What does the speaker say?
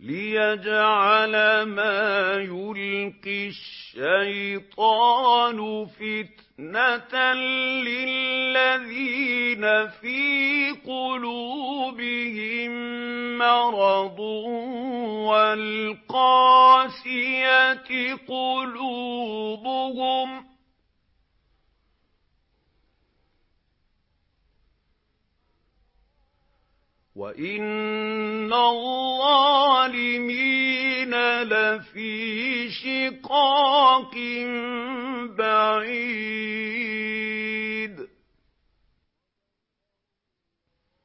لِيَجْعَلَ مَا يُلْقِي الشَّيْطَانُ فِتْنَةً لِّلَّذِينَ فِي قُلُوبِهِم مَّرَضٌ وَالْقَاسِيَةِ قُلُوبُهُمْ ۗ وَإِنَّ الظَّالِمِينَ لَفِي شِقَاقٍ بَعِيدٍ